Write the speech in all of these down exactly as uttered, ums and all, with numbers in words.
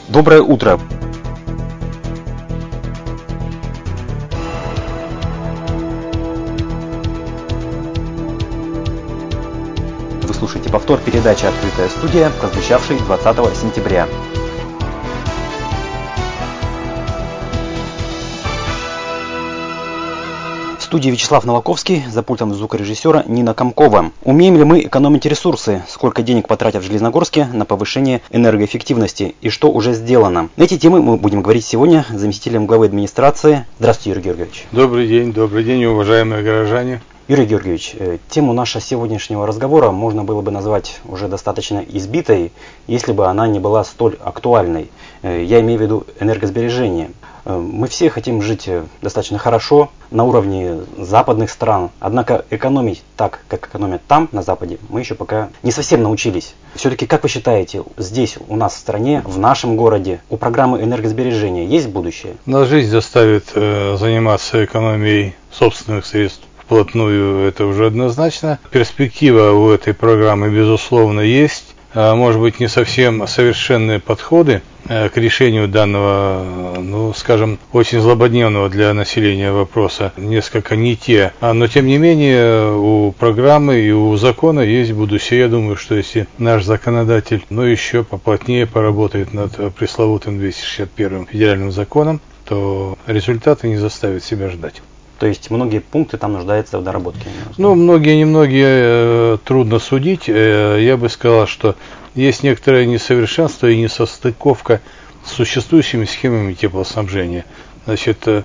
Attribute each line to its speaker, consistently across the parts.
Speaker 1: Доброе утро! Вы слушаете повтор передачи «Открытая студия», прозвучавшей двадцатого сентября. В студии Вячеслав Новаковский, за пультом звукорежиссера Нина Комкова. Умеем ли мы экономить ресурсы? Сколько денег потратят в Железногорске на повышение энергоэффективности? И что уже сделано? На эти темы мы будем говорить сегодня с заместителем главы администрации. Здравствуйте, Юрий Георгиевич.
Speaker 2: Добрый день, добрый день, уважаемые горожане.
Speaker 1: Юрий Георгиевич, тему нашего сегодняшнего разговора можно было бы назвать уже достаточно избитой, если бы она не была столь актуальной. Я имею в виду энергосбережение. Мы все хотим жить достаточно хорошо, на уровне западных стран, однако экономить так, как экономят там, на Западе, мы еще пока не совсем научились. Все-таки, как вы считаете, здесь, у нас в стране, в нашем городе, у программы энергосбережения есть будущее?
Speaker 2: Нас жизнь заставит э, заниматься экономией собственных средств вплотную, это уже однозначно. Перспектива у этой программы, безусловно, есть. Может быть, не совсем совершенные подходы к решению данного, ну, скажем, очень злободневного для населения вопроса, несколько не те. Но, тем не менее, у программы и у закона есть будущее. Я думаю, что если наш законодатель, ну, еще поплотнее поработает над пресловутым двести шестьдесят первым федеральным законом, то результаты не заставят себя ждать.
Speaker 1: То есть многие пункты там нуждаются в доработке?
Speaker 2: Ну, многие-немногие э, трудно судить. Э, я бы сказал, что есть некоторое несовершенство и несостыковка с существующими схемами теплоснабжения. Значит, э,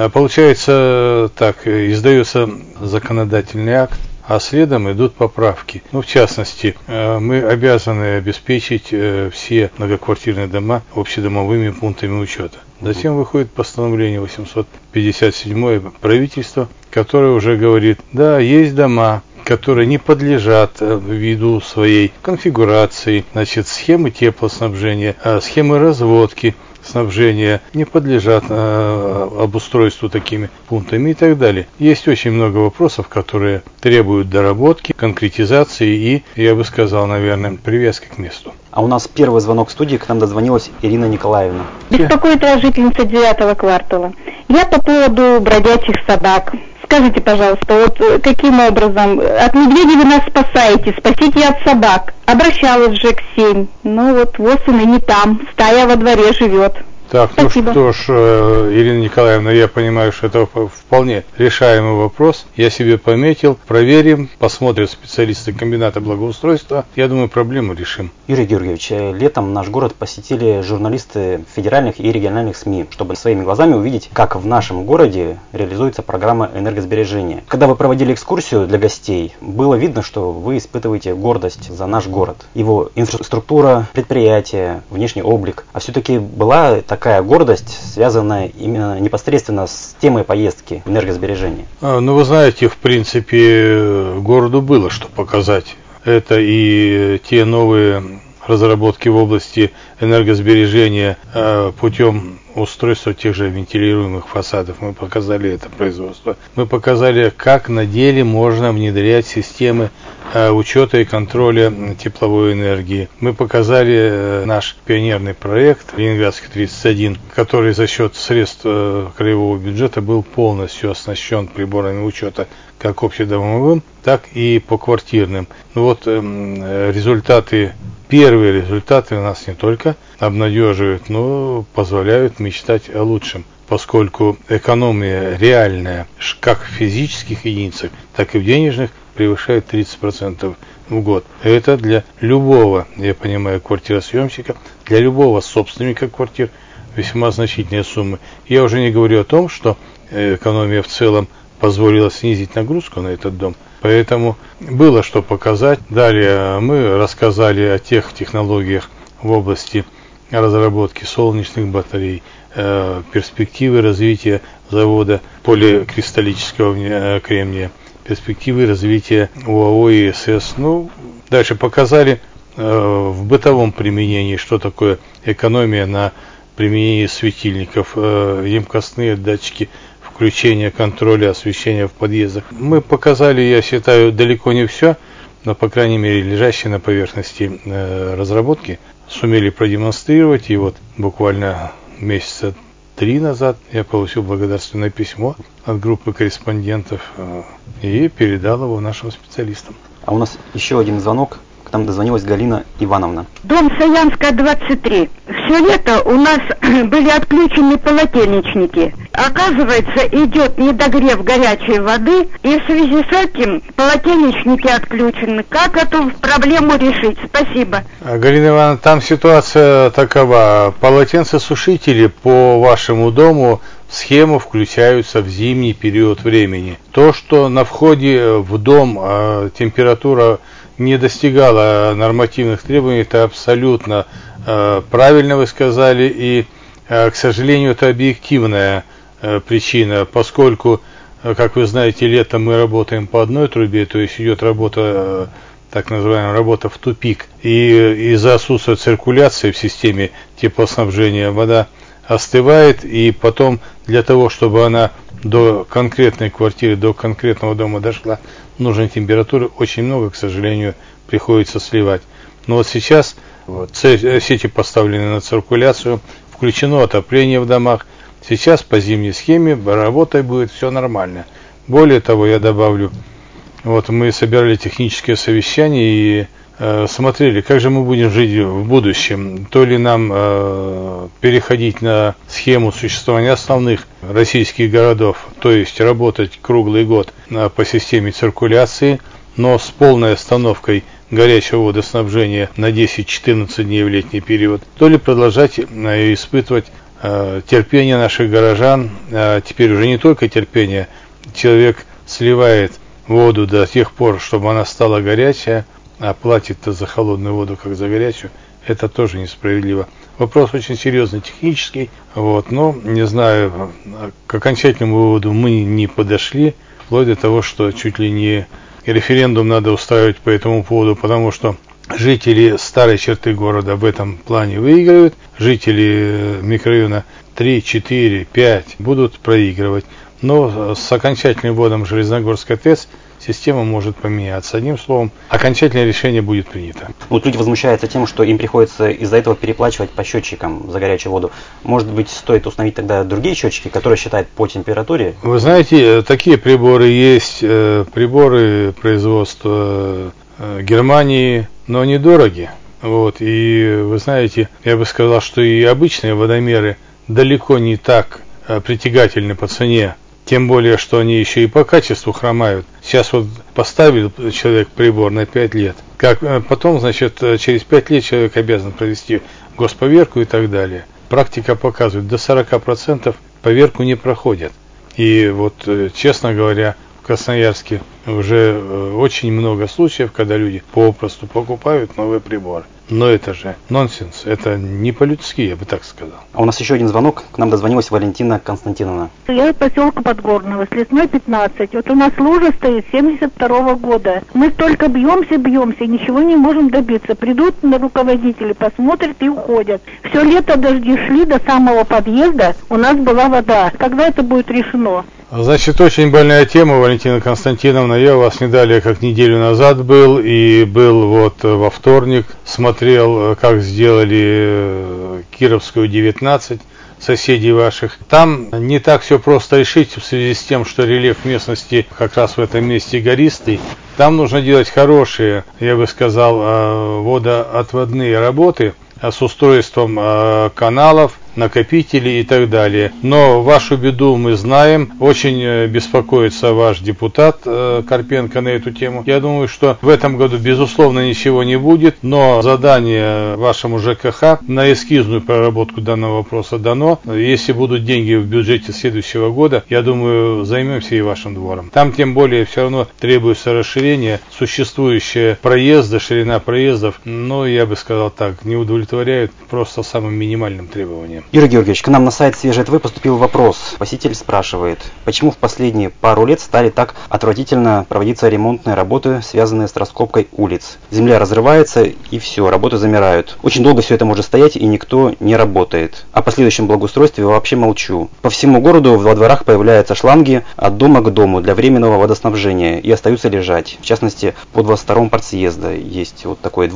Speaker 2: получается так, издается законодательный акт, а следом идут поправки. Ну, в частности, э, мы обязаны обеспечить э, все многоквартирные дома общедомовыми пунктами учета. Затем выходит постановление восемьсот пятьдесят седьмое правительства, которое уже говорит, да, есть дома, которые не подлежат ввиду своей конфигурации, значит, схемы теплоснабжения, схемы разводки снабжения не подлежат э, обустройству такими пунктами и так далее. Есть очень много вопросов, которые требуют доработки, конкретизации и, я бы сказал, наверное, привязки к месту.
Speaker 1: А у нас первый звонок в студии, к нам дозвонилась Ирина Николаевна.
Speaker 3: Беспокоит вас жительница девятого квартала. Я по поводу бродячих собак. Скажите, пожалуйста, вот каким образом от медведей вы нас спасаете, спасите от собак. Обращалась в ЖЭК семь, но вот вот и не там, стая во дворе живет.
Speaker 2: Так,
Speaker 3: Спасибо.
Speaker 2: Ну что ж, Ирина Николаевна, я понимаю, что это вполне решаемый вопрос. Я себе пометил, проверим, посмотрят специалисты комбината благоустройства. Я думаю, проблему решим.
Speaker 1: Юрий Георгиевич, летом наш город посетили журналисты федеральных и региональных СМИ, чтобы своими глазами увидеть, как в нашем городе реализуется программа энергосбережения. Когда вы проводили экскурсию для гостей, было видно, что вы испытываете гордость за наш город. Его инфраструктура, предприятия, внешний облик. А все-таки была такая Такая гордость, связанная именно непосредственно с темой поездки энергосбережения?
Speaker 2: А, ну, вы знаете, в принципе, городу было что показать. Это и те новые разработки в области энергосбережения э, путем устройства тех же вентилируемых фасадов. Мы показали это производство. Мы показали, как на деле можно внедрять системы э, учета и контроля тепловой энергии. Мы показали э, наш пионерный проект Ленинградский тридцать один, который за счет средств э, краевого бюджета был полностью оснащен приборами учета как общедомовым, так и поквартирным. Ну вот э, результаты, первые результаты у нас не только обнадеживают, но позволяют мечтать о лучшем, поскольку экономия реальная, как в физических единицах, так и в денежных, превышает тридцать процентов в год. Это для любого, я понимаю, квартиросъемщика, для любого собственника квартир весьма значительные суммы. Я уже не говорю о том, что экономия в целом позволила снизить нагрузку на этот дом. Поэтому было что показать. Далее мы рассказали о тех технологиях в области разработки солнечных батарей, э, перспективы развития завода поликристаллического кремния, перспективы развития УАО и ИСС. Ну, дальше показали э, в бытовом применении, что такое экономия на применении светильников, э, емкостные датчики включения контроля освещения в подъездах. Мы показали, я считаю, далеко не все, но, по крайней мере, лежащие на поверхности э, разработки сумели продемонстрировать. И вот буквально месяца три назад я получил благодарственное письмо от группы корреспондентов и передал его нашим специалистам.
Speaker 1: А у нас еще один звонок. К нам дозвонилась Галина Ивановна.
Speaker 4: Дом Саянская, двадцать три. Все лето у нас были отключены полотенечники. Оказывается, идет недогрев горячей воды, и в связи с этим полотенечники отключены. Как эту проблему решить? Спасибо.
Speaker 2: Галина Ивановна, там ситуация такова. Полотенцесушители по вашему дому в схему включаются в зимний период времени. То, что на входе в дом э, температура не достигала нормативных требований, это абсолютно э, правильно вы сказали, и, э, к сожалению, это объективная э, причина, поскольку, э, как вы знаете, летом мы работаем по одной трубе, то есть идет работа, э, так называемая работа в тупик, и из-за отсутствия циркуляции в системе теплоснабжения вода остывает, и потом для того, чтобы она до конкретной квартиры, до конкретного дома дошла, нужной температуры очень много, к сожалению, приходится сливать. Но вот сейчас вот, сети поставлены на циркуляцию, включено отопление в домах. Сейчас по зимней схеме работать будет все нормально. Более того, я добавлю, вот мы собирали техническое совещание и э, смотрели, как же мы будем жить в будущем. То ли нам э, переходить на схему существования основных российских городов, то есть работать круглый год э, по системе циркуляции, но с полной остановкой горячего водоснабжения на десять-четырнадцать дней в летний период, то ли продолжать э, испытывать э, терпение наших горожан, э, теперь уже не только терпение, человек сливает воду до тех пор, чтобы она стала горячая, а платит-то за холодную воду, как за горячую, это тоже несправедливо. Вопрос очень серьезный, технический, вот, но, не знаю, к окончательному выводу мы не подошли, вплоть до того, что чуть ли не референдум надо устраивать по этому поводу, потому что жители старой черты города в этом плане выигрывают, жители микрорайона три, четыре, пять будут проигрывать. Но с окончательным вводом Железногорской ТЭЦ система может поменяться. Одним словом, окончательное решение будет принято.
Speaker 1: Вот люди возмущаются тем, что им приходится из-за этого переплачивать по счетчикам за горячую воду. Может быть, стоит установить тогда другие счетчики, которые считают по температуре?
Speaker 2: Вы знаете, такие приборы есть, приборы производства Германии, но они дороги. Вот, и вы знаете, я бы сказал, что и обычные водомеры далеко не так притягательны по цене. Тем более, что они еще и по качеству хромают. Сейчас вот поставил человек прибор на пять лет. Как потом, значит, через пять лет человек обязан провести госповерку и так далее. Практика показывает, до сорока процентов поверку не проходят. И вот, честно говоря, в Красноярске уже очень много случаев, когда люди попросту покупают новый прибор. Но это же нонсенс, это не по-людски, я бы так сказал.
Speaker 1: А у нас еще один звонок, к нам дозвонилась Валентина Константиновна.
Speaker 4: Я из поселка Подгорного, с Лесной пятнадцать. Вот у нас лужа стоит семьдесят второго года. Мы только бьемся, бьемся, ничего не можем добиться. Придут на руководители, посмотрят и уходят. Все лето дожди шли до самого подъезда, у нас была вода. Когда это будет решено?
Speaker 2: Значит, очень больная тема, Валентина Константиновна. Я у вас не далее, как неделю назад был, и был вот во вторник, смотрел, как сделали Кировскую девятнадцать, соседей ваших. Там не так все просто решить в связи с тем, что рельеф местности как раз в этом месте гористый. Там нужно делать хорошие, я бы сказал, водоотводные работы с устройством каналов, накопителей и так далее. Но вашу беду мы знаем. Очень беспокоится ваш депутат э, Карпенко на эту тему. Я думаю, что в этом году безусловно ничего не будет, но задание вашему ЖКХ на эскизную проработку данного вопроса дано. Если будут деньги в бюджете следующего года, я думаю, займемся и вашим двором. Там тем более все равно требуется расширение. Существующие проезды, ширина проездов, ну, я бы сказал так, не удовлетворяют просто самым минимальным требованиям.
Speaker 1: Юрий Георгиевич, к нам на сайт Свежее ТВ поступил вопрос. Посетитель спрашивает, почему в последние пару лет стали так отвратительно проводиться ремонтные работы, связанные с раскопкой улиц. Земля разрывается и все, работы замирают. Очень долго все это может стоять и никто не работает. О последующем благоустройстве вообще молчу. По всему городу во дворах появляются шланги от дома к дому для временного водоснабжения и остаются лежать. В частности, под во втором партсъезда есть вот такой двор,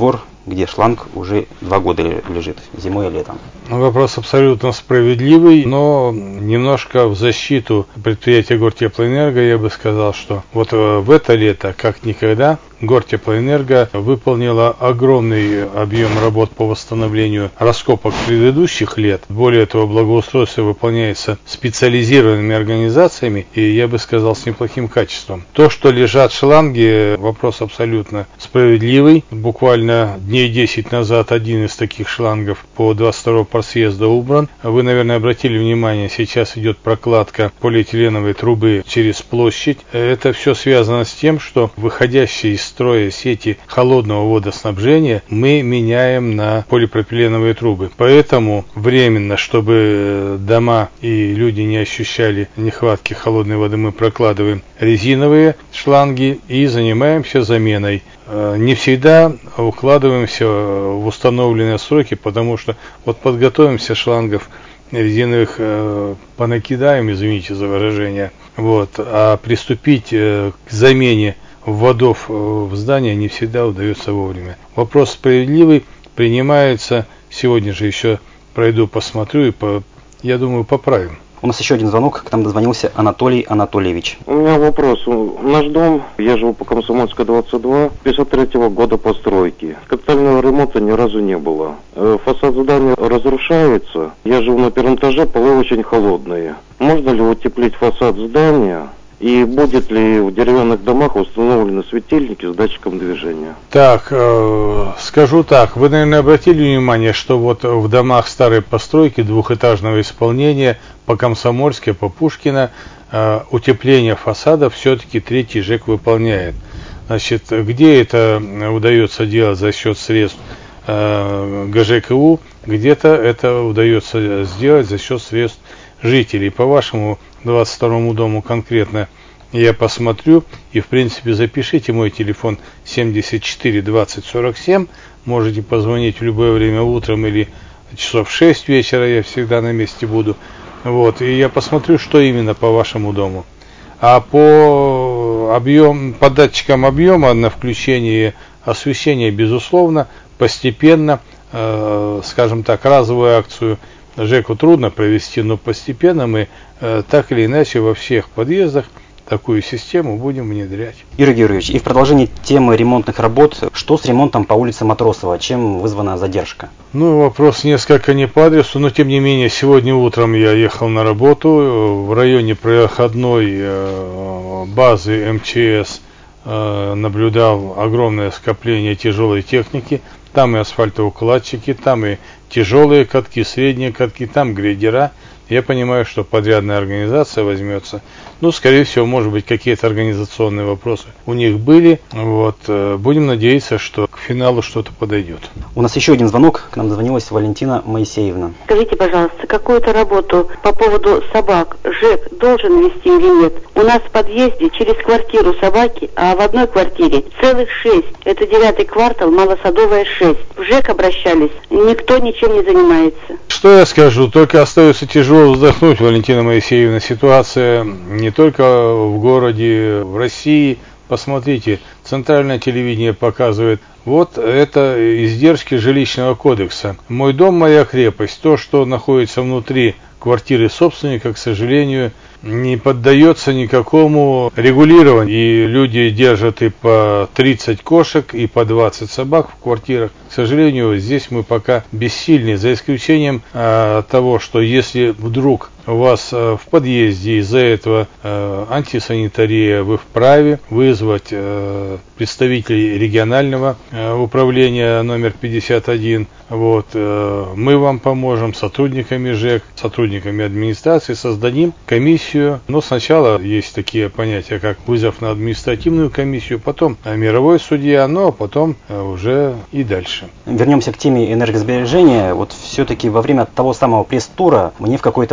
Speaker 1: где шланг уже два года лежит, зимой и летом?
Speaker 2: Вопрос абсолютно справедливый, но немножко в защиту предприятия Гортеплоэнерго я бы сказал, что вот в это лето, как никогда, Гортеплоэнерго выполнила огромный объем работ по восстановлению раскопок предыдущих лет. Более того, благоустройство выполняется специализированными организациями и, я бы сказал, с неплохим качеством. То, что лежат шланги, вопрос абсолютно справедливый. Буквально дней десять назад один из таких шлангов по двадцать второго просъезда убран. Вы, наверное, обратили внимание, сейчас идет прокладка полиэтиленовой трубы через площадь. Это все связано с тем, что выходящие из строя сети холодного водоснабжения мы меняем на полипропиленовые трубы. Поэтому временно, чтобы дома и люди не ощущали нехватки холодной воды, мы прокладываем резиновые шланги и занимаемся заменой. Не всегда укладываемся в установленные сроки, потому что вот подготовимся шлангов резиновых э, понакидаем, извините за выражение, вот, а приступить э, к замене вводов в здание не всегда удается вовремя. Вопрос справедливый, принимается. Сегодня же еще пройду, посмотрю и, по, я думаю, поправим.
Speaker 1: У нас еще один звонок, к нам дозвонился Анатолий Анатольевич.
Speaker 5: У меня вопрос. Наш дом, я живу по Комсомольской, двадцать два, пятьдесят третьего года постройки. Капитального ремонта ни разу не было. Фасад здания разрушается. Я живу на первом этаже, полы очень холодные. Можно ли утеплить фасад здания? И будет ли в деревянных домах установлены светильники с датчиком движения?
Speaker 2: Так, э, скажу так, вы, наверное, обратили внимание, что вот в домах старой постройки двухэтажного исполнения по Комсомольской, по Пушкина, э, утепление фасада все-таки третий ЖЭК выполняет. Значит, где это удается делать за счет средств э, ГЖКУ, где-то это удается сделать за счет средств жителей. По вашему двадцать второму дому конкретно я посмотрю, и в принципе запишите мой телефон семьдесят четыре двадцать сорок семь, можете позвонить в любое время утром или часов в шесть вечера, я всегда на месте буду, вот, и я посмотрю, что именно по вашему дому. А по объем, по датчикам объема на включение освещения, безусловно, постепенно, э, скажем так, разовую акцию ЖЭКу трудно провести, но постепенно мы э, так или иначе во всех подъездах такую систему будем внедрять.
Speaker 1: Юрий Георгиевич, и в продолжении темы ремонтных работ, что с ремонтом по улице Матросова, чем вызвана задержка?
Speaker 2: Ну, вопрос несколько не по адресу, но тем не менее, сегодня утром я ехал на работу в районе проходной э, базы эм че эс, э, наблюдал огромное скопление тяжелой техники. Там и асфальтоукладчики, там и тяжелые катки, средние катки, там грейдера. Я понимаю, что подрядная организация возьмется. Ну, скорее всего, может быть, какие-то организационные вопросы у них были. Вот. Будем надеяться, что к финалу что-то подойдет.
Speaker 1: У нас еще один звонок. К нам дозвонилась Валентина Моисеевна.
Speaker 6: Скажите, пожалуйста, какую-то работу по поводу собак ЖЭК должен вести или нет? У нас в подъезде через квартиру собаки, а в одной квартире целых шесть. Это девятый квартал, Малосадовая шесть. В ЖЭК обращались, никто ничем не занимается.
Speaker 2: Что я скажу? Только остается тяжело вздохнуть, Валентина Моисеевна. Ситуация не только в городе, в России. Посмотрите, центральное телевидение показывает, вот это издержки жилищного кодекса. Мой дом, моя крепость. То, что находится внутри квартиры собственника, к сожалению, не поддается никакому регулированию. И люди держат и по тридцать кошек, и по двадцать собак в квартирах. К сожалению, здесь мы пока бессильны, за исключением э, того, что если вдруг у вас э, в подъезде из-за этого э, антисанитария, вы вправе вызвать э, представителей регионального э, управления номер пятьдесят один. Вот, э, мы вам поможем, сотрудниками ЖЭК, сотрудниками администрации создадим комиссию. Но сначала есть такие понятия, как вызов на административную комиссию, потом мировой судья, но потом э, уже и дальше.
Speaker 1: Вернемся к теме энергосбережения. Вот все-таки во время того самого пресс-тура мне в какой-то момент показалось,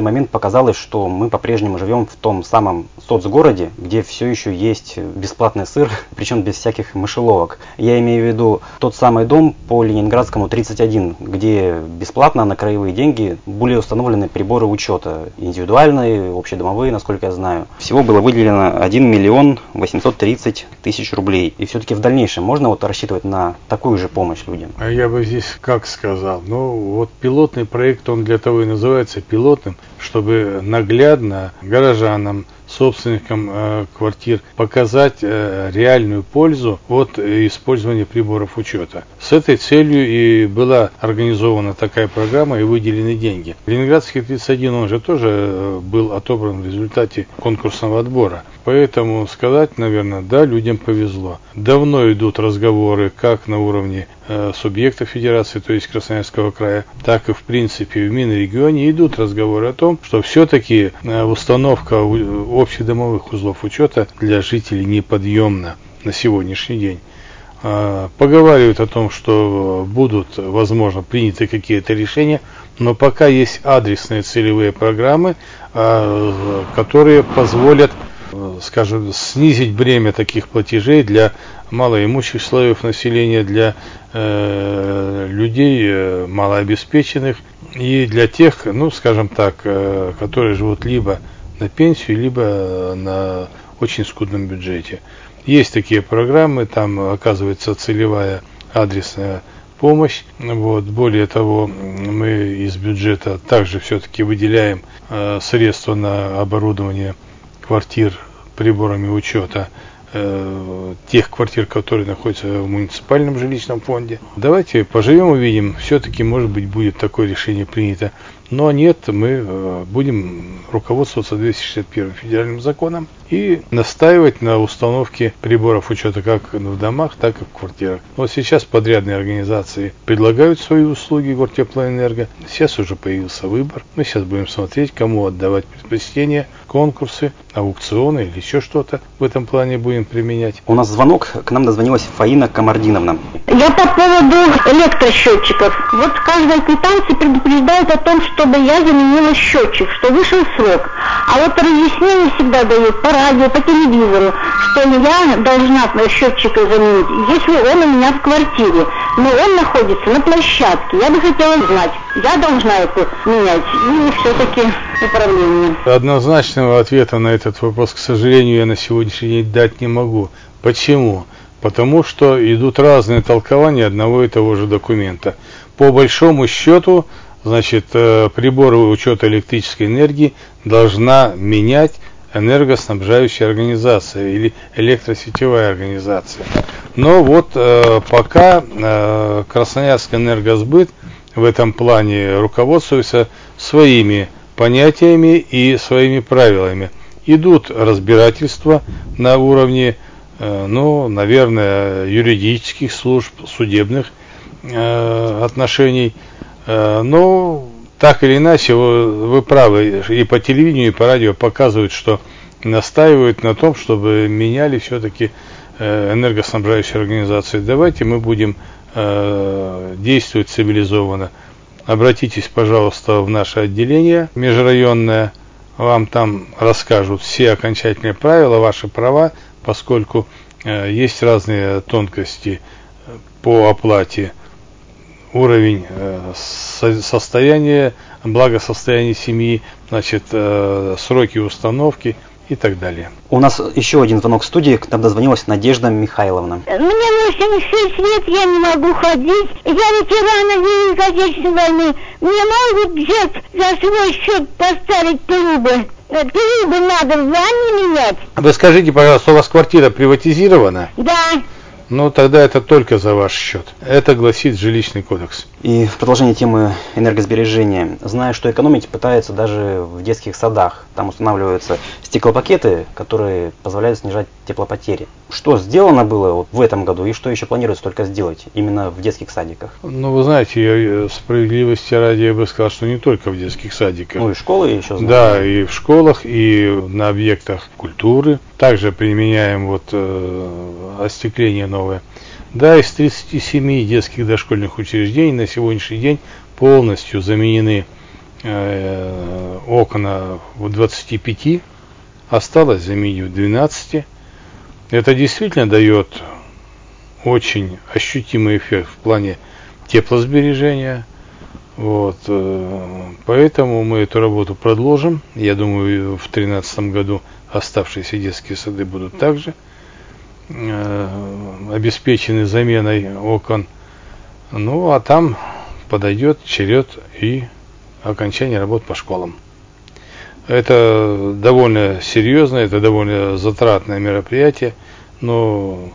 Speaker 1: показалось, что мы по-прежнему живем в том самом соцгороде, где все еще есть бесплатный сыр, причем без всяких мышеловок. Я имею в виду тот самый дом по Ленинградскому тридцать один, где бесплатно на краевые деньги были установлены приборы учета, индивидуальные, общедомовые, насколько я знаю. Всего было выделено один миллион восемьсот тридцать тысяч рублей. И все-таки в дальнейшем можно вот рассчитывать на такую же помощь людям?
Speaker 2: А я бы здесь как сказал, ну вот пилотный проект, он для того и называется пилотным, чтобы наглядно горожанам, собственникам э, квартир показать э, реальную пользу от э, использования приборов учета. С этой целью и была организована такая программа и выделены деньги. Ленинградский тридцать один, он же тоже э, был отобран в результате конкурсного отбора. Поэтому сказать, наверное, да, людям повезло. Давно идут разговоры как на уровне э, субъектов федерации, то есть Красноярского края, так и в принципе в Минрегионе идут разговоры о том, что все-таки э, установка общедомовых узлов учета для жителей неподъемна на сегодняшний день. Э, поговаривают о том, что будут, возможно, приняты какие-то решения, но пока есть адресные целевые программы, э, которые позволят, скажем, снизить бремя таких платежей для малоимущих слоев населения, для э, людей э, малообеспеченных и для тех, ну, скажем так, э, которые живут либо на пенсию, либо на очень скудном бюджете. Есть такие программы, там оказывается целевая адресная помощь. Вот. Более того, мы из бюджета также все-таки выделяем э, средства на оборудование квартир приборами учета э, тех квартир, которые находятся в муниципальном жилищном фонде. Давайте поживем, увидим. Все-таки, может быть, будет такое решение принято. Но нет, мы э, будем руководствоваться двести шестьдесят первым федеральным законом и настаивать на установке приборов учета как в домах, так и в квартирах. Вот сейчас подрядные организации предлагают свои услуги Гортеплоэнерго. Сейчас уже появился выбор. Мы сейчас будем смотреть, кому отдавать предпочтение, конкурсы, аукционы или еще что-то в этом плане будем применять.
Speaker 1: У нас звонок, к нам дозвонилась Фаина Камардиновна.
Speaker 3: Я по поводу электросчетчиков. Вот каждая квитанция предупреждает о том, чтобы я заменила счетчик, что вышел срок. А вот разъяснение всегда дают по радио, по телевизору, что я должна счетчика заменить, если он у меня в квартире. Но он находится на площадке. Я бы хотела знать, я должна это менять или все-таки управление?
Speaker 2: Однозначного ответа на этот вопрос, к сожалению, я на сегодняшний день дать не могу. Почему? Потому что идут разные толкования одного и того же документа. По большому счету, значит, приборы учета электрической энергии должна менять энергоснабжающая организация или электросетевая организация. Но вот э, пока э, Красноярский энергосбыт в этом плане руководствуется своими понятиями и своими правилами. Идут разбирательства на уровне, э, ну, наверное, юридических служб, судебных э, отношений. Э, но так или иначе, вы, вы правы, и по телевидению, и по радио показывают, что настаивают на том, чтобы меняли все-таки э, энергоснабжающие организации. Давайте мы будем э, действовать цивилизованно. Обратитесь, пожалуйста, в наше отделение межрайонное, вам там расскажут все окончательные правила, ваши права, поскольку э, есть разные тонкости по оплате. Уровень э, состояния, благосостояния семьи, значит, э, сроки установки и так далее.
Speaker 1: У нас еще один звонок в студии, к нам дозвонилась Надежда Михайловна.
Speaker 7: Мне восемьдесят шесть лет, я не могу ходить. Я ветеран Великой Отечественной войны. Мне могут взять за свой счет поставить трубы. Трубы надо в ванне менять.
Speaker 2: Вы скажите, пожалуйста, у вас квартира приватизирована?
Speaker 7: Да.
Speaker 2: Ну, тогда это только за ваш счет. Это гласит жилищный кодекс.
Speaker 1: И в продолжение темы энергосбережения. Знаю, что экономить пытаются даже в детских садах. Там устанавливаются стеклопакеты, которые позволяют снижать теплопотери. Что сделано было вот в этом году и что еще планируется только сделать именно в детских садиках?
Speaker 2: Ну, вы знаете, справедливости ради я бы сказал, что не только в детских садиках.
Speaker 1: Ну и школы еще знаю.
Speaker 2: Да, и в школах, и на объектах культуры. Также применяем вот э, остекление новое. Да, из тридцати семи детских дошкольных учреждений на сегодняшний день полностью заменены э, окна в двадцати пяти, осталось заменить в двенадцати. Это действительно дает очень ощутимый эффект в плане теплосбережения. Вот, поэтому мы эту работу продолжим. Я думаю, в две тысячи тринадцатом году оставшиеся детские сады будут также обеспечены заменой окон. Ну, а там подойдет черед и окончание работ по школам. Это довольно серьезное, это довольно затратное мероприятие, но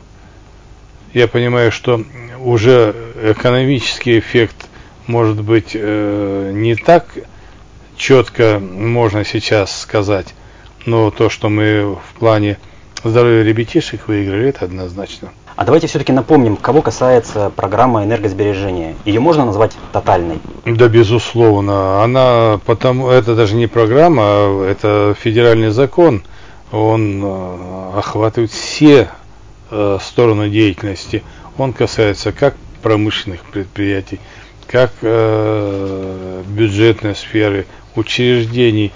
Speaker 2: я понимаю, что уже экономический эффект, может быть, не так четко можно сейчас сказать, но то, что мы в плане здоровья ребятишек выиграли, это однозначно.
Speaker 1: А давайте все-таки напомним, кого касается программа энергосбережения. Ее можно назвать тотальной?
Speaker 2: Да, безусловно. Она, потому, это даже не программа, а это федеральный закон. Он охватывает все э, стороны деятельности. Он касается как промышленных предприятий, как э, бюджетной сферы, учреждений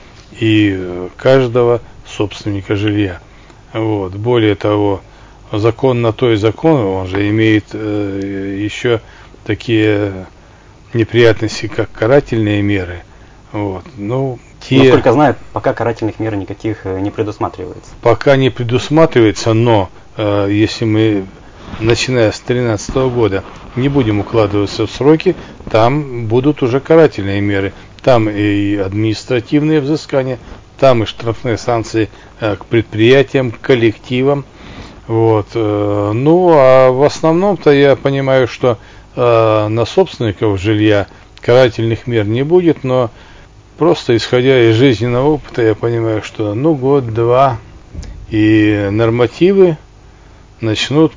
Speaker 2: и каждого собственника жилья. Вот. Более того, закон на то и закон, он же имеет э, еще такие неприятности, как карательные меры. Вот. Ну, те...
Speaker 1: Насколько знаю, пока карательных мер никаких не предусматривается.
Speaker 2: Пока не предусматривается, но э, если мы, начиная с две тысячи тринадцатого года, не будем укладываться в сроки, там будут уже карательные меры. Там и административные взыскания, там и штрафные санкции э, к предприятиям, к коллективам. Вот. Ну, а в основном-то я понимаю, что э, на собственников жилья карательных мер не будет, но просто исходя из жизненного опыта, я понимаю, что ну год-два и нормативы начнут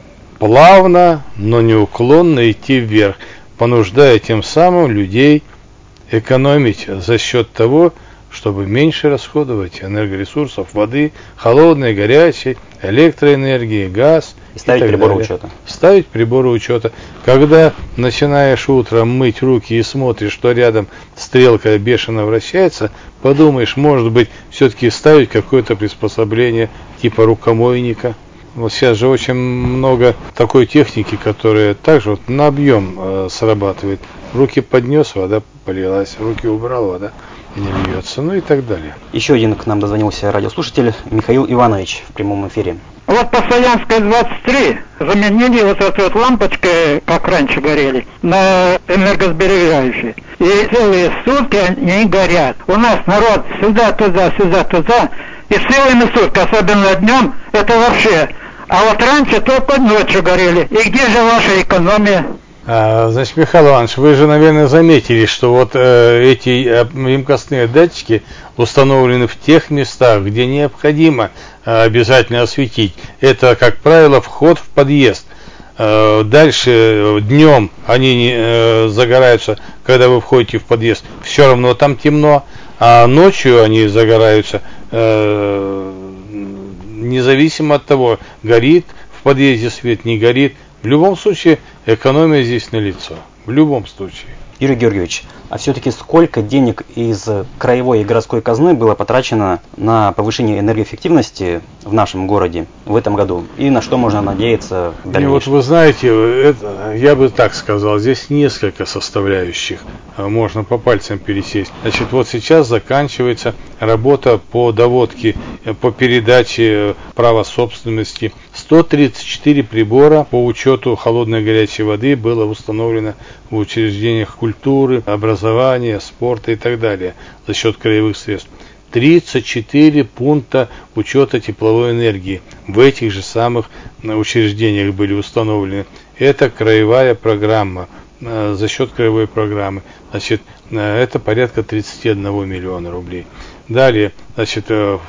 Speaker 2: плавно, но неуклонно идти вверх, понуждая тем самым людей экономить за счет того, чтобы меньше расходовать энергоресурсов, воды, холодной, горячей, электроэнергии, газ.
Speaker 1: И ставить и приборы учета.
Speaker 2: Ставить приборы учета. Когда начинаешь утром мыть руки и смотришь, что рядом стрелка бешено вращается, подумаешь, может быть, все-таки ставить какое-то приспособление типа рукомойника. Вот сейчас же очень много такой техники, которая также вот на объем э, срабатывает. Руки поднес, вода полилась, руки убрал, вода не льется, ну и так далее.
Speaker 1: Еще один к нам дозвонился радиослушатель Михаил Иванович в прямом эфире.
Speaker 8: Вот по Славянской двадцать три заменили вот эту вот лампочку, как раньше горели, на энергосберегающие. И целые сутки они горят. У нас народ сюда-туда, сюда-туда, и целыми сутки, особенно днем, это вообще. А вот раньше только ночью горели. И где же ваша экономия?
Speaker 2: А, значит, Михаил Иванович, вы же, наверное, заметили, что вот э, эти э, емкостные датчики установлены в тех местах, где необходимо э, обязательно осветить. Это, как правило, вход в подъезд. Э, дальше днем они не, э, загораются, когда вы входите в подъезд. Все равно там темно, а ночью они загораются э, независимо от того, горит в подъезде свет, не горит. В любом случае, экономия здесь налицо. В любом случае.
Speaker 1: Юрий Георгиевич, а все-таки сколько денег из краевой и городской казны было потрачено на повышение энергоэффективности в нашем городе в этом году? И на что можно надеяться в дальнейшем?
Speaker 2: И вот вы знаете, это, я бы так сказал, здесь несколько составляющих. Можно по пальцам пересесть. Значит, вот сейчас заканчивается работа по доводке, по передаче права собственности. сто тридцать четыре прибора по учету холодной и горячей воды было установлено в учреждениях культуры, образования, спорта и так далее за счет краевых средств. тридцать четыре пункта учета тепловой энергии в этих же самых учреждениях были установлены. Это краевая программа, за счет краевой программы. Значит, это порядка тридцать один миллиона рублей. Далее, значит,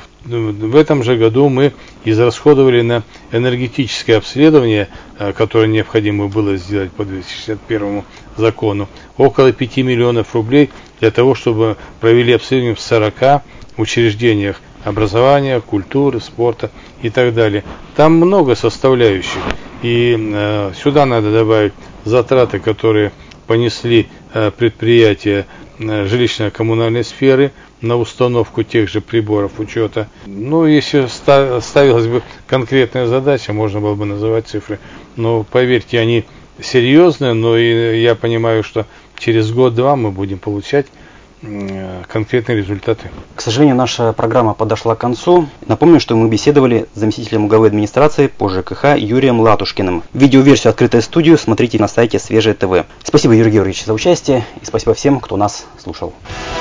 Speaker 2: в этом же году мы израсходовали на энергетическое обследование, которое необходимо было сделать по двести шестьдесят первому закону, около пяти миллионов рублей для того, чтобы провели обследование в сорока учреждениях образования, культуры, спорта и так далее. Там много составляющих. И э, сюда надо добавить затраты, которые понесли э, предприятия жилищно-коммунальной сферы на установку тех же приборов учета. Ну, если ставилась бы конкретная задача, можно было бы называть цифры. Но поверьте, они серьезные, но и я понимаю, что через год-два мы будем получать конкретные результаты.
Speaker 1: К сожалению, наша программа подошла к концу. Напомню, что мы беседовали с заместителем главы администрации по ЖКХ Юрием Латушкиным. Видеоверсию «Открытую студию» смотрите на сайте Свежее ТВ. Спасибо, Юрий Георгиевич, за участие и спасибо всем, кто нас слушал.